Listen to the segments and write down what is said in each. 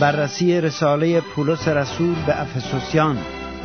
بررسی رساله پولس رسول به افسوسیان.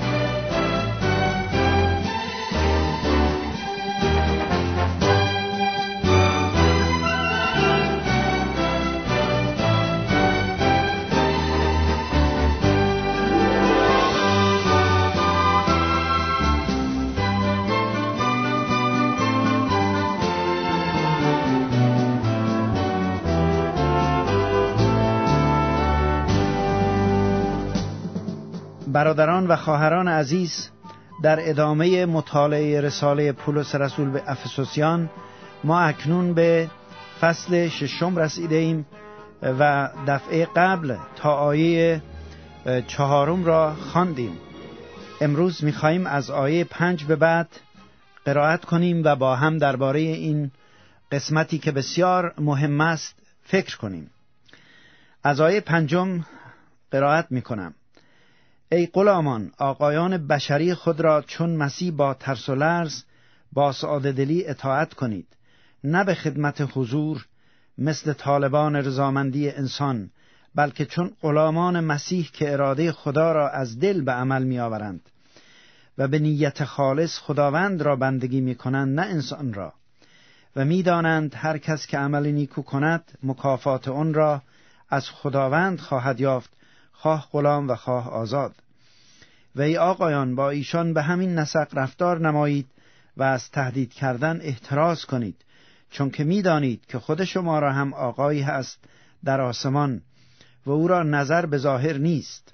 برادران و خواهران عزیز، در ادامه مطالعه رساله پولس رسول به افسوسیان ما اکنون به فصل 6 رسیده ایم و دفعه قبل تا آیه 4 را خواندیم. امروز می‌خوایم از آیه 5 به بعد قرائت کنیم و با هم درباره این قسمتی که بسیار مهم است فکر کنیم. از آیه 5 قرائت می‌کنم. ای غلامان، آقایان بشری خود را چون مسیح با ترس و لرز با سعاده دلی اطاعت کنید، نه به خدمت حضور مثل طالبان رضامندی انسان، بلکه چون غلامان مسیح که اراده خدا را از دل به عمل می آورند و به نیت خالص خداوند را بندگی می کنند، نه انسان را، و می دانند هر کس که عمل نیکو کند مکافات آن را از خداوند خواهد یافت، خواه غلام و خواه آزاد. و ای آقایان، با ایشان به همین نسق رفتار نمایید و از تهدید کردن احتراز کنید، چون که می دانید که خود شما را هم آقایی هست در آسمان و او را نظر به ظاهر نیست.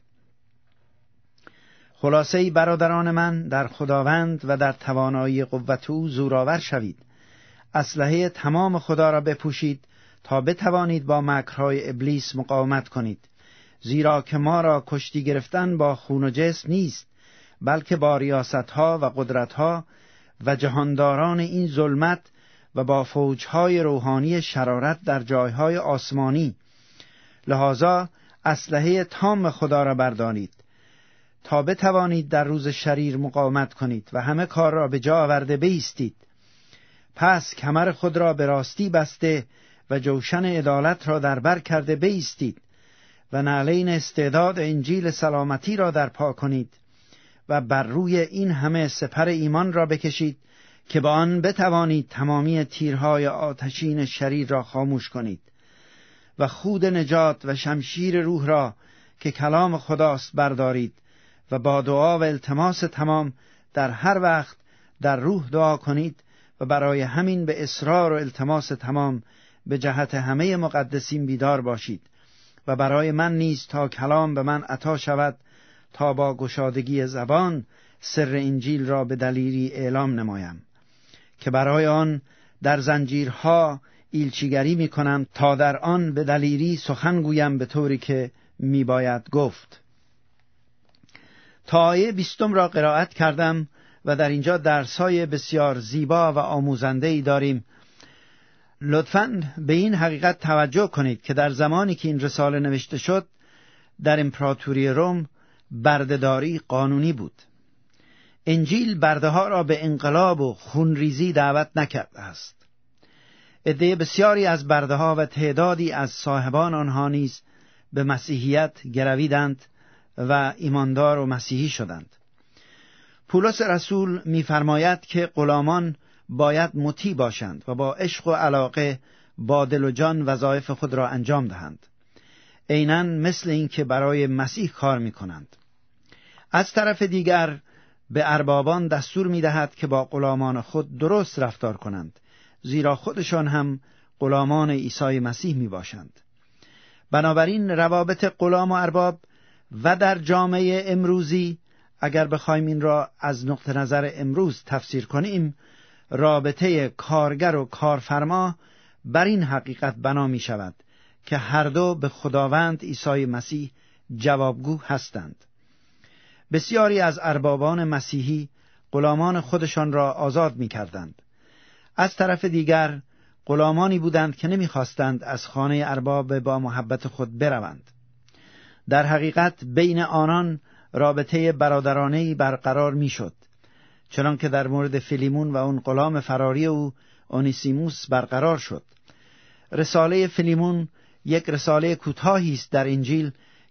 خلاصه ای برادران من، در خداوند و در توانایی قوت او زورآور شوید، اسلحه تمام خدا را بپوشید تا بتوانید با مکرهای ابلیس مقاومت کنید. زیرا که ما را کشتی گرفتن با خون و جسم نیست، بلکه با ریاستها و قدرتها و جهانداران این ظلمت و با فوجهای روحانی شرارت در جایهای آسمانی. لذا اسلحه تام خدا را بردارید تا بتوانید در روز شریر مقاومت کنید و همه کار را به جا آورده بایستید. پس کمر خود را به راستی بسته و جوشن عدالت را در بر کرده بایستید و نعلین استعداد انجیل سلامتی را در پا کنید و بر روی این همه سپر ایمان را بکشید که با آن بتوانید تمامی تیرهای آتشین شریر را خاموش کنید و خود نجات و شمشیر روح را که کلام خداست بردارید و با دعا و التماس تمام در هر وقت در روح دعا کنید و برای همین به اصرار و التماس تمام به جهت همه مقدسین بیدار باشید و برای من نیز تا کلام به من عطا شود تا با گشادگی زبان سر انجیل را به دلیری اعلام نمایم که برای آن در زنجیرها ایلچیگری می کنم تا در آن به دلیری سخن گویم به طوری که می باید گفت. تا آیه 20 را قرائت کردم و در اینجا درس‌های بسیار زیبا و آموزنده‌ای داریم. لطفاً به این حقیقت توجه کنید که در زمانی که این رساله نوشته شد در امپراتوری روم بردهداری قانونی بود. انجیل برده‌ها را به انقلاب و خونریزی دعوت نکرده است. عده بسیاری از برده‌ها و تعدادی از صاحبان آنها نیز به مسیحیت گرویدند و ایماندار و مسیحی شدند. پولس رسول می‌فرماید که غلامان باید مطیع باشند و با عشق و علاقه با دل و جان وظایف خود را انجام دهند، عیناً مثل این که برای مسیح کار می‌کنند. از طرف دیگر به اربابان دستور می‌دهد که با غلامان خود درست رفتار کنند، زیرا خودشان هم غلامان عیسی مسیح میباشند. بنابراین روابط غلام و ارباب و در جامعه امروزی، اگر بخوایم این را از نقطه نظر امروز تفسیر کنیم، رابطه کارگر و کارفرما بر این حقیقت بنا می شود که هر دو به خداوند عیسی مسیح جوابگو هستند. بسیاری از اربابان مسیحی غلامان خودشان را آزاد می کردند. از طرف دیگر غلامانی بودند که نمی خواستند از خانه ارباب با محبت خود بروند. در حقیقت بین آنان رابطه برادرانه‌ای برقرار می شد، چنان که در مورد فیلیمون و اون غلام فراری او اونیسیموس برقرار شد. رساله فیلیمون یک رساله کوتاهی است در انجیل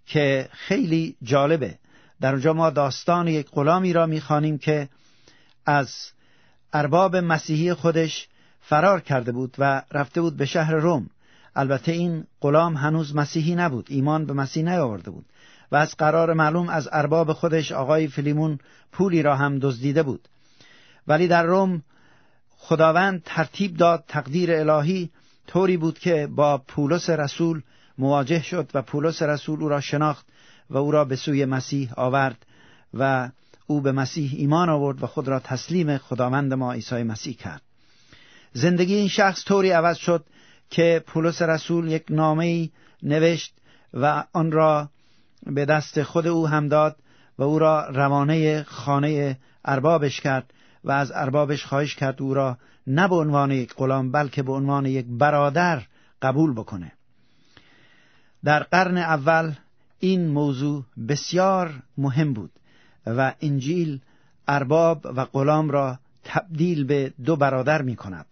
که خیلی جالبه. در اونجا ما داستان یک غلامی را می‌خوانیم که از ارباب مسیحی خودش فرار کرده بود و رفته بود به شهر روم. البته این غلام هنوز مسیحی نبود، ایمان به مسیح نیاورده بود و از قرار معلوم از ارباب خودش آقای فیلیمون پولی را هم دزدیده بود. ولی در روم خداوند ترتیب داد، تقدیر الهی طوری بود که با پولس رسول مواجه شد و پولس رسول او را شناخت و او را به سوی مسیح آورد و او به مسیح ایمان آورد و خود را تسلیم خداوند ما عیسی مسیح کرد. زندگی این شخص طوری عوض شد که پولس رسول یک نامه‌ای نوشت و آن را به دست خود او هم داد و او را روانه خانه اربابش کرد و از اربابش خواهش کرد او را نه به عنوان یک غلام بلکه به عنوان یک برادر قبول بکنه. در قرن اول این موضوع بسیار مهم بود و انجیل ارباب و غلام را تبدیل به دو برادر می کند.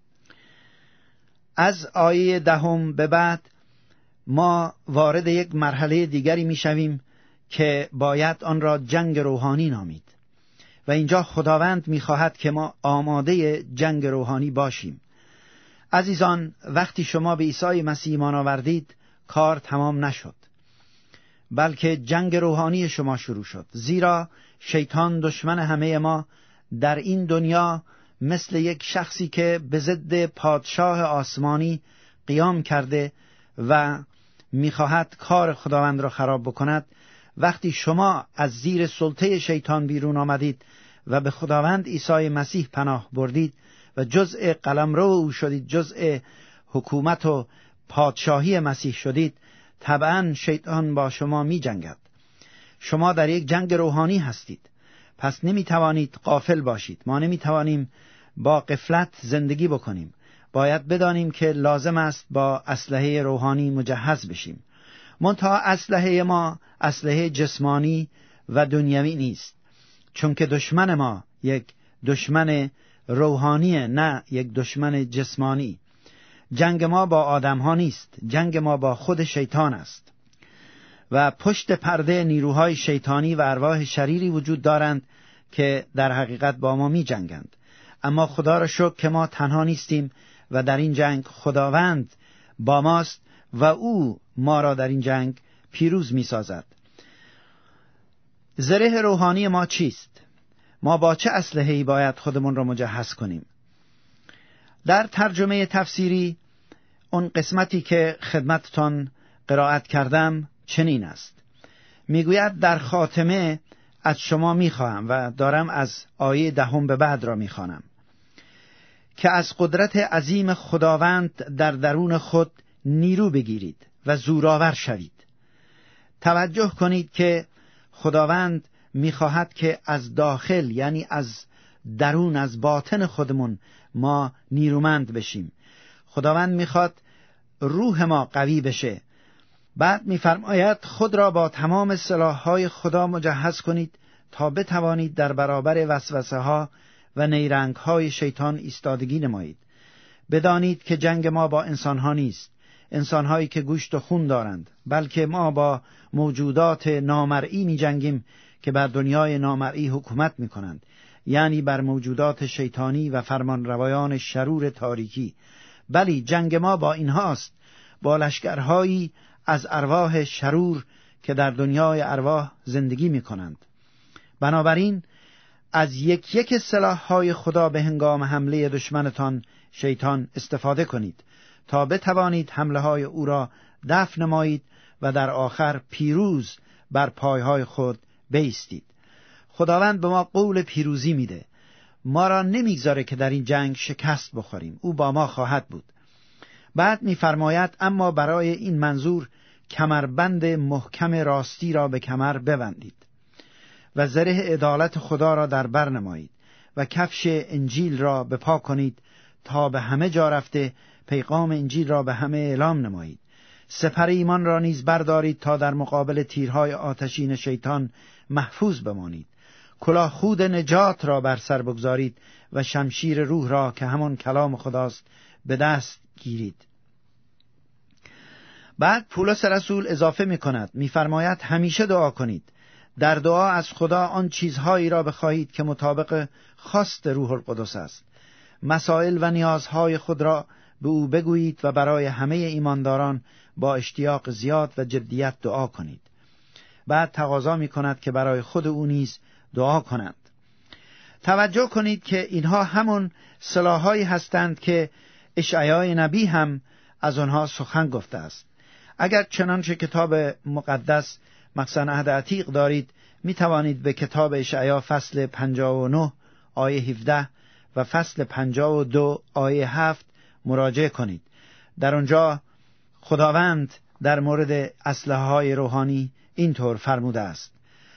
از آیه 10 به بعد ما وارد یک مرحله دیگری می شویم که باید آن را جنگ روحانی نامید و اینجا خداوند می خواهد که ما آماده جنگ روحانی باشیم. عزیزان، وقتی شما به عیسی مسیح ایمان آوردید کار تمام نشد، بلکه جنگ روحانی شما شروع شد، زیرا شیطان دشمن همه ما در این دنیا مثل یک شخصی که به ضد پادشاه آسمانی قیام کرده و می‌خواهد کار خداوند را خراب بکند. وقتی شما از زیر سلطه شیطان بیرون آمدید و به خداوند عیسی مسیح پناه بردید و جزء قلمرو او شدید، جزء حکومت و پادشاهی مسیح شدید، طبعاً شیطان با شما می جنگد. شما در یک جنگ روحانی هستید، پس نمی توانید غافل باشید. ما نمی توانیم با غفلت زندگی بکنیم. باید بدانیم که لازم است با اسلحه روحانی مجهز بشیم. منتها اسلحه ما اسلحه جسمانی و دنیوی نیست، چون که دشمن ما یک دشمن روحانیه، نه یک دشمن جسمانی. جنگ ما با آدم ها نیست، جنگ ما با خود شیطان است و پشت پرده نیروهای شیطانی و ارواح شریری وجود دارند که در حقیقت با ما می جنگند. اما خدا را شکر که ما تنها نیستیم و در این جنگ خداوند با ماست و او ما را در این جنگ پیروز می سازد. زره روحانی ما چیست؟ ما با چه اسلحه‌ای باید خودمون را مجهز کنیم؟ در ترجمه تفسیری اون قسمتی که خدمتتان قرائت کردم چنین است. میگوید در خاتمه از شما میخواهم و دارم از آیه 10 به بعد را میخوانم که از قدرت عظیم خداوند در درون خود نیرو بگیرید و زورآور شوید. توجه کنید که خداوند میخواهد که از داخل، یعنی از درون، از باطن خودمون ما نیرومند بشیم. خداوند میخواد روح ما قوی بشه. بعد میفرماید خود را با تمام سلاح‌های خدا مجهز کنید تا بتوانید در برابر وسوسه‌ها و نیرنگ‌های شیطان ایستادگی نمایید. بدانید که جنگ ما با انسان‌ها نیست، انسان‌هایی که گوشت و خون دارند، بلکه ما با موجودات نامرئی می‌جنگیم که بر دنیای نامرئی حکومت می‌کنند، یعنی بر موجودات شیطانی و فرمانروایان شرور تاریکی. بلی جنگ ما با اینهاست، با لشکرهایی از ارواح شرور که در دنیای ارواح زندگی می‌کنند. بنابراین از یک سلاح‌های خدا به هنگام حمله دشمنتان شیطان استفاده کنید تا بتوانید حمله‌های او را دفع نمایید و در آخر پیروز بر پایهای خود بایستید. خداوند به ما قول پیروزی میده. ما را نمیگذاره که در این جنگ شکست بخوریم. او با ما خواهد بود. بعد میفرماید اما برای این منظور کمربند محکم راستی را به کمر ببندید و زره عدالت خدا را در بر نمایید و کفش انجیل را به پا کنید تا به همه جا رفته پیغام انجیل را به همه اعلام نمایید. سپر ایمان را نیز بردارید تا در مقابل تیرهای آتشین شیطان محفوظ بمانید. کلاه خود نجات را بر سر بگذارید و شمشیر روح را که همان کلام خداست به دست گیرید. بعد پولس رسول اضافه می کند، می فرماید همیشه دعا کنید. در دعا از خدا آن چیزهایی را بخواهید که مطابق خواست روح القدس است. مسائل و نیازهای خود را به او بگویید و برای همه ایمانداران با اشتیاق زیاد و جدیت دعا کنید. بعد تقاضا می کند که برای خود او نیز دعا کنند. توجه کنید که اینها همون سلاح‌هایی هستند که اشعیا نبی هم از آنها سخن گفته است. اگر چنانچه کتاب مقدس مخصوصاً عهد عتیق دارید، می توانید به کتاب اشعیا فصل 59 آیه 17 و فصل 52 آیه 7 مراجعه کنید. در آنجا خداوند در مورد اسلحه‌های روحانی اینطور فرموده است: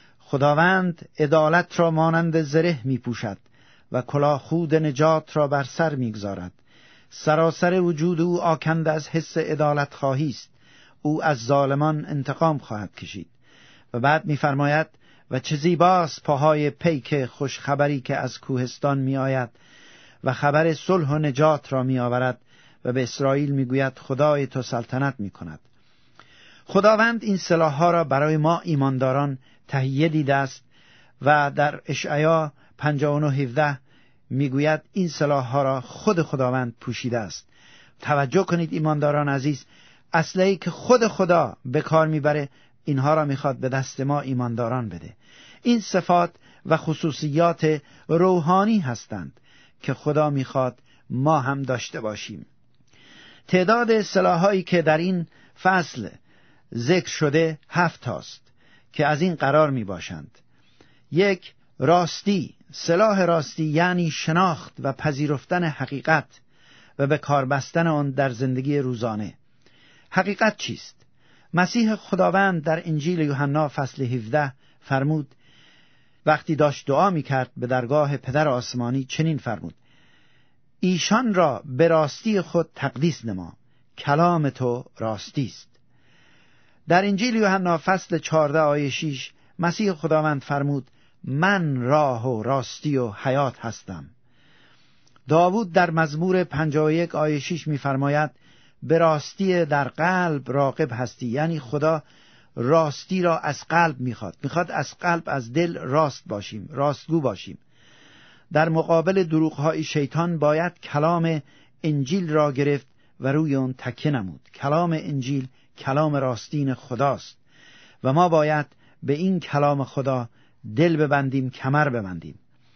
خداوند عدالت را مانند زره می پوشد و کلاه خود نجات را بر سر می گذارد. سراسر وجود او آکنده از حس عدالت خواهی است. او از ظالمان انتقام خواهد کشید. و بعد می فرماید: و چه زیباست پاهای پیک خوشخبری که از کوهستان می آید و خبر صلح و نجات را می آورد و به اسرائیل می گوید خدای تو سلطنت می کند. خداوند این سلاح‌ها را برای ما ایمانداران تهیه دیده است و در اشعیا 59:17 میگوید این سلاح‌ها را خود خداوند پوشیده است. توجه کنید ایمانداران عزیز، اسلحه‌ای که خود خدا به کار میبره، اینها را میخواد به دست ما ایمانداران بده. این صفات و خصوصیات روحانی هستند که خدا میخواد ما هم داشته باشیم. تعداد سلاح‌هایی که در این فصل ذکر شده 7 تاست که از این قرار می باشند. 1. راستی. سلاح راستی یعنی شناخت و پذیرفتن حقیقت و به کار بستن آن در زندگی روزانه. حقیقت چیست؟ مسیح خداوند در انجیل یوحنا فصل 17 فرمود، وقتی داشت دعا می کرد به درگاه پدر آسمانی چنین فرمود: ایشان را به راستی خود تقدیس نما، کلام تو راستی است. در انجیل یوحنا فصل 14 آیه 6 مسیح خداوند فرمود: من راه و راستی و حیات هستم. داوود در مزمور 51 آیه 6 می‌فرماید: به راستی در قلب راغب هستی، یعنی خدا راستی را از قلب میخواد از قلب، از دل راست باشیم، راستگو باشیم. در مقابل دروغ‌های شیطان باید کلام انجیل را گرفت و روی اون تکیه نمود. کلام انجیل کلام راستین خداست و ما باید به این کلام خدا دل ببندیم، کمر ببندیم.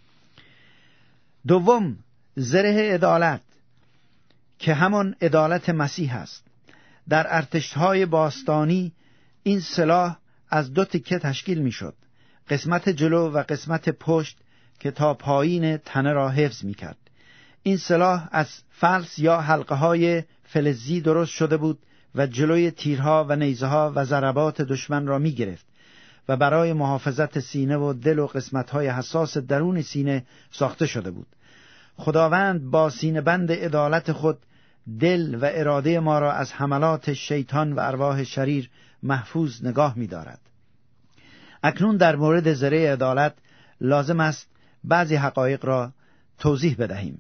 2. زره عدالت که همون عدالت مسیح است. در ارتش‌های باستانی این سلاح از 2 تکه تشکیل می‌شد، قسمت جلو و قسمت پشت که تا پایین تنه را حفظ می‌کرد. این سلاح از فلس یا حلقه‌های فلزی درست شده بود و جلوی تیرها و نیزه‌ها و ضربات دشمن را می‌گرفت و برای محافظت سینه و دل و قسمت‌های حساس درون سینه ساخته شده بود. خداوند با سینه بند عدالت خود دل و اراده ما را از حملات شیطان و ارواح شریر محفوظ نگاه می‌دارد. اکنون در مورد زره عدالت لازم است بعضی حقایق را توضیح بدهیم.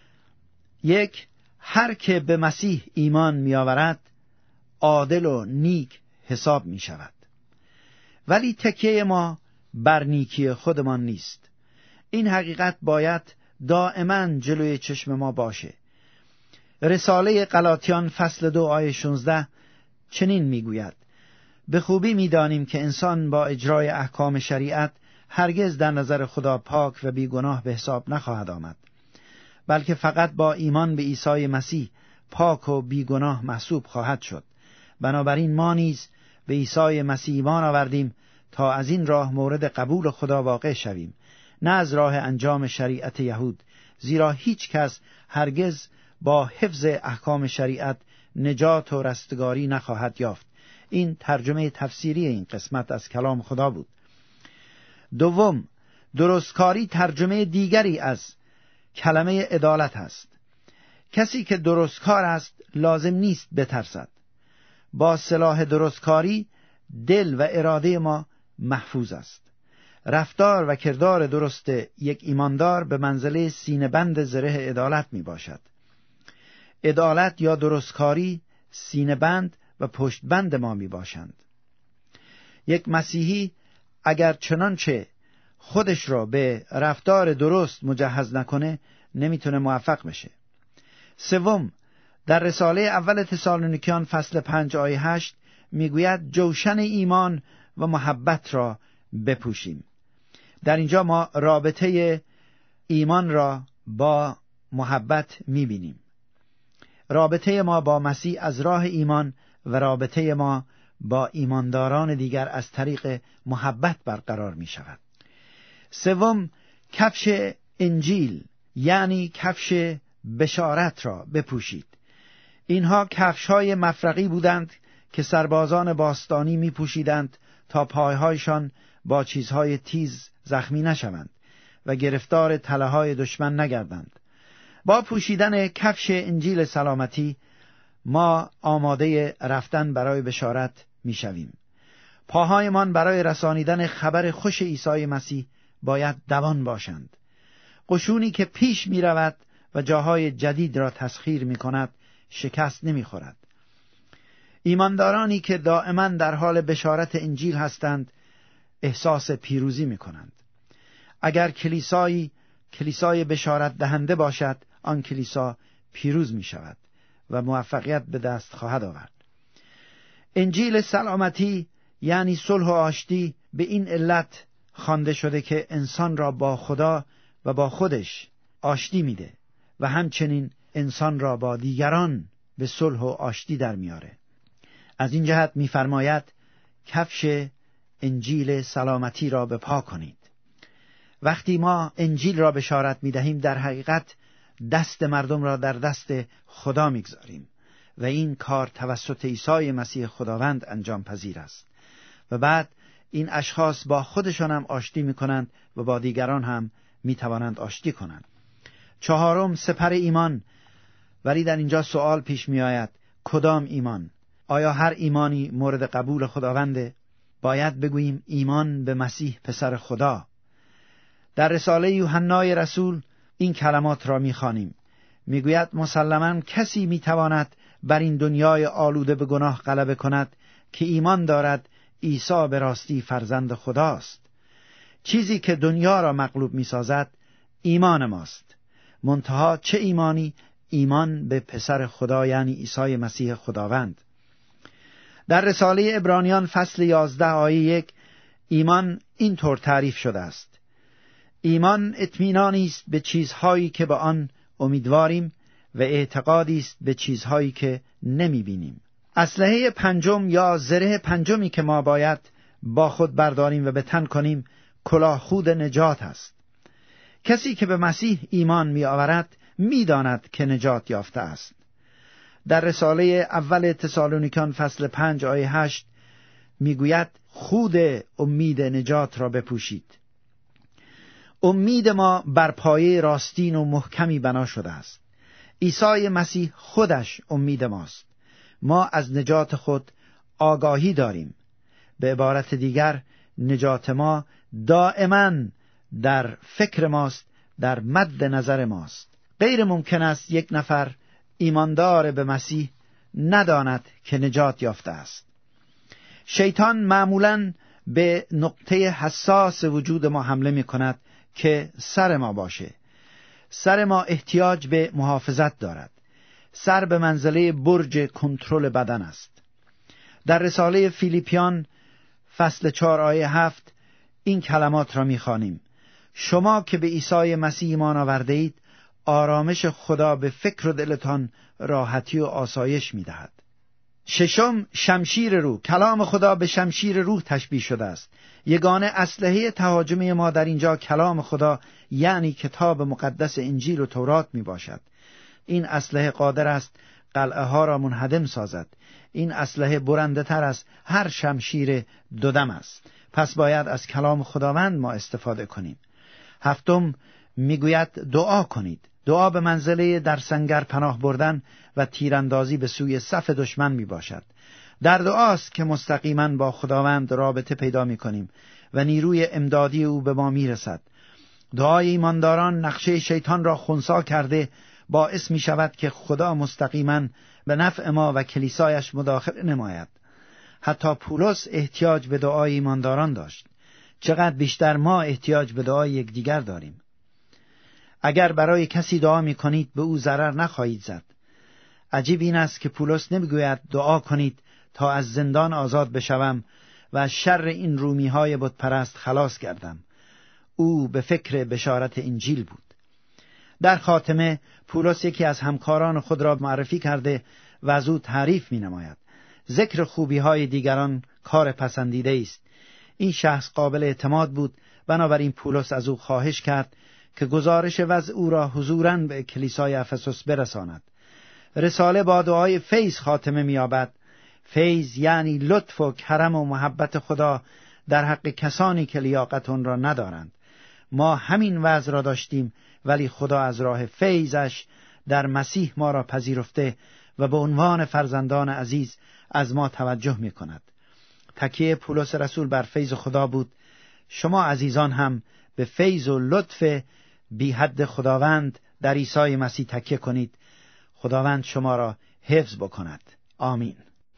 1. هر که به مسیح ایمان می‌آورد عادل و نیک حساب می شود. ولی تکیه ما بر نیکی خودمان نیست. این حقیقت باید دائما جلوی چشم ما باشه. رساله غلاطیان فصل 2 آیه 16 چنین می گوید: به خوبی می دانیم که انسان با اجرای احکام شریعت هرگز در نظر خدا پاک و بیگناه به حساب نخواهد آمد، بلکه فقط با ایمان به عیسی مسیح پاک و بیگناه محسوب خواهد شد. بنابراین ما نیز به عیسی مسیح ایمان آوردیم تا از این راه مورد قبول خدا واقع شویم، نه از راه انجام شریعت یهود، زیرا هیچ کس هرگز با حفظ احکام شریعت نجات و رستگاری نخواهد یافت. این ترجمه تفسیری این قسمت از کلام خدا بود. 2. درستکاری ترجمه دیگری از کلمه عدالت است. کسی که درستکار است لازم نیست بترسد. با سلاح درستکاری دل و اراده ما محفوظ است. رفتار و کردار درست یک ایماندار به منزله سینه‌بند زره عدالت می باشد. عدالت یا درستکاری سینه‌بند و پشتبند ما می باشند. یک مسیحی اگر چنانچه خودش را به رفتار درست مجهز نکنه نمیتونه موفق بشه. سوم، در رساله اول تسالونیکیان فصل 5 آیه 8 میگوید جوشن ایمان و محبت را بپوشیم. در اینجا ما رابطه ایمان را با محبت میبینیم. رابطه ما با مسیح از راه ایمان و رابطه ما با ایمانداران دیگر از طریق محبت برقرار می شود. سوم، کفش انجیل یعنی کفش بشارت را بپوشید. اینها کفش‌های مفرقی بودند که سربازان باستانی می پوشیدند تا پایهایشان با چیزهای تیز زخمی نشوند و گرفتار تله‌های دشمن نگردند. با پوشیدن کفش انجیل سلامتی ما آماده رفتن برای بشارت می شویم. پاهایمان برای رسانیدن خبر خوش عیسی مسیح باید دوان باشند. قشونی که پیش می رود و جاهای جدید را تسخیر می کند شکست نمی خورد. ایماندارانی که دائما در حال بشارت انجیل هستند احساس پیروزی می کنند. اگر کلیسای بشارت دهنده باشد، آن کلیسا پیروز می شود و موفقیت به دست خواهد آورد. انجیل سلامتی یعنی صلح و آشتی به این علت خوانده شده که انسان را با خدا و با خودش آشتی میده و همچنین انسان را با دیگران به صلح و آشتی در میاره. از این جهت میفرماید کفش انجیل سلامتی را به پا کنید. وقتی ما انجیل را بشارت میدهیم در حقیقت دست مردم را در دست خدا میگذاریم و این کار توسط عیسی مسیح خداوند انجام پذیر است و بعد این اشخاص با خودشان هم آشتی میکنند و با دیگران هم میتوانند آشتی کنند. چهارم، سپر ایمان. ولی در اینجا سوال پیش میآید کدام ایمان؟ آیا هر ایمانی مورد قبول خداونده؟ باید بگوییم ایمان به مسیح پسر خدا. در رساله یوحنای رسول این کلمات را میخوانیم. میگوید مسلماً کسی میتواند بر این دنیای آلوده به گناه غلبه کند که ایمان دارد عیسی به راستی فرزند خداست. چیزی که دنیا را مغلوب میسازد ایمان ماست. منتها چه ایمانی؟ ایمان به پسر خدا یعنی عیسی مسیح خداوند. در رساله عبرانیان فصل 11 آیه 1 ایمان اینطور تعریف شده است: ایمان اطمینانی است به چیزهایی که به آن امیدواریم و اعتقادی است به چیزهایی که نمیبینیم. اسلحه پنجم یا زره پنجمی که ما باید با خود برداریم و به تن کنیم کلاهخود نجات است. کسی که به مسیح ایمان می آورد می داند که نجات یافته است. در رساله اول تسالونیکیان فصل 5 آیه 8 می گوید خود امید نجات را بپوشید. امید ما بر پایه راستین و محکمی بنا شده است. عیسی مسیح خودش امید ماست. ما از نجات خود آگاهی داریم. به عبارت دیگر نجات ما دائما در فکر ماست، در مد نظر ماست. غیر ممکن است یک نفر ایماندار به مسیح نداند که نجات یافته است. شیطان معمولاً به نقطه حساس وجود ما حمله می کند که سر ما باشه. سر ما احتیاج به محافظت دارد. سر به منزله برج کنترل بدن است. در رساله فیلیپیان فصل 4 آیه 7 این کلمات را می‌خوانیم: شما که به عیسی مسیح ایمان آورده اید آرامش خدا به فکر و دلتان راحتی و آسایش می‌دهد. ششم، شمشیر روح. کلام خدا به شمشیر روح تشبیه شده است. یگانه اسلحه تهاجمی ما در اینجا کلام خدا یعنی کتاب مقدس انجیل و تورات می باشد. این اسلحه قادر است قلعه ها را منهدم سازد. این اسلحه برنده تر از هر شمشیر دودم است. پس باید از کلام خداوند ما استفاده کنیم. هفتم میگوید دعا کنید. دعا به منزله در سنگر پناه بردن و تیراندازی به سوی صف دشمن می باشد. در دعاست که مستقیما با خداوند رابطه پیدا می کنیم و نیروی امدادی او به ما می رسد. دعای ایمانداران نقشه شیطان را خنثی کرده باعث می شود که خدا مستقیما به نفع ما و کلیسایش مداخله نماید. حتی پولس احتیاج به دعای ایمانداران داشت. چقدر بیشتر ما احتیاج به دعای یکدیگر داریم. اگر برای کسی دعا می کنید به او ضرر نخواهید زد. عجیب این است که پولس نمیگوید دعا کنید تا از زندان آزاد بشوم و از شر این رومی های بت پرست خلاص گردم. او به فکر بشارت انجیل بود. در خاتمه پولس یکی از همکاران خود را معرفی کرده و از او تعریف می نماید. ذکر خوبی های دیگران کار پسندیده است. این شخص قابل اعتماد بود، بنابراین پولس از او خواهش کرد که گزارش وضع او را حضوراً به کلیسای افسوس برساند. رساله با دعای فیض خاتمه می‌یابد. فیض یعنی لطف و کرم و محبت خدا در حق کسانی که لیاقت آن را ندارند. ما همین وضع را داشتیم، ولی خدا از راه فیضش در مسیح ما را پذیرفته و به عنوان فرزندان عزیز از ما توجه می‌کند. تکیه پولس رسول بر فیض خدا بود. شما عزیزان هم به فیض و لطف بی حد خداوند در عیسی مسیح تکیه کنید. خداوند شما را حفظ بکند. آمین.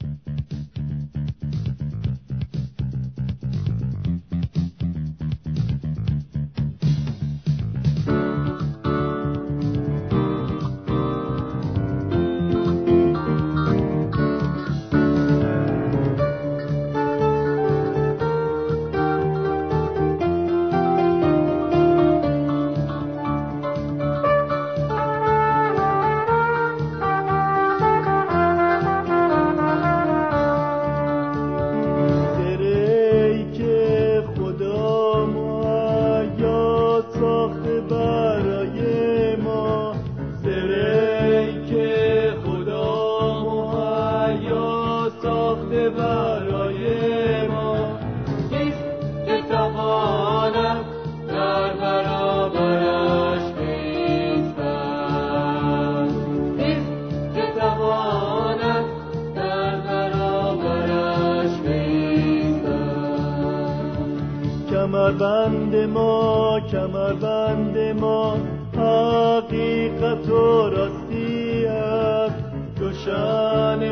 کمربند ما حقیقت و راستی است. جوشن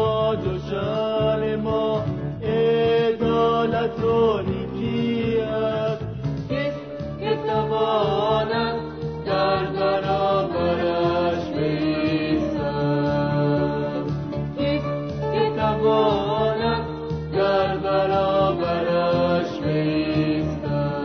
ما عدالت و نیکی است. کس که تواند در برابرش بایستد. کس که تواند در برابرش بایستد.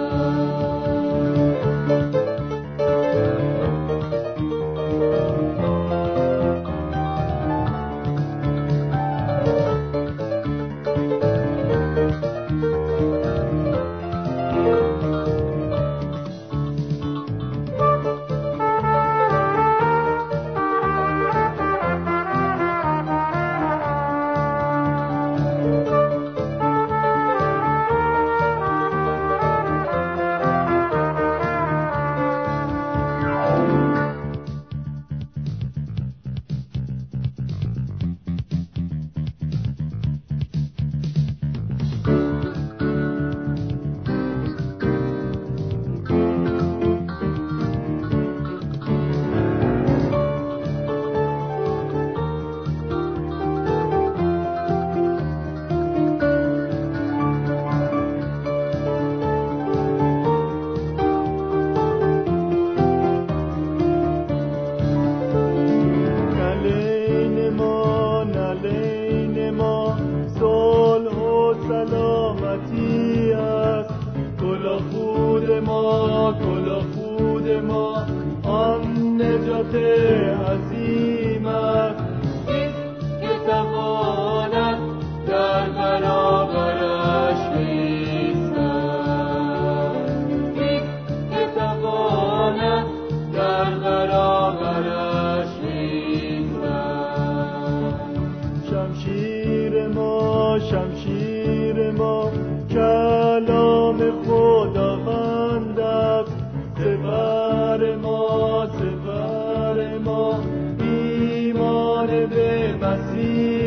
شمشیر ما کلام خداوند است. سپر ما ایمان به مسیح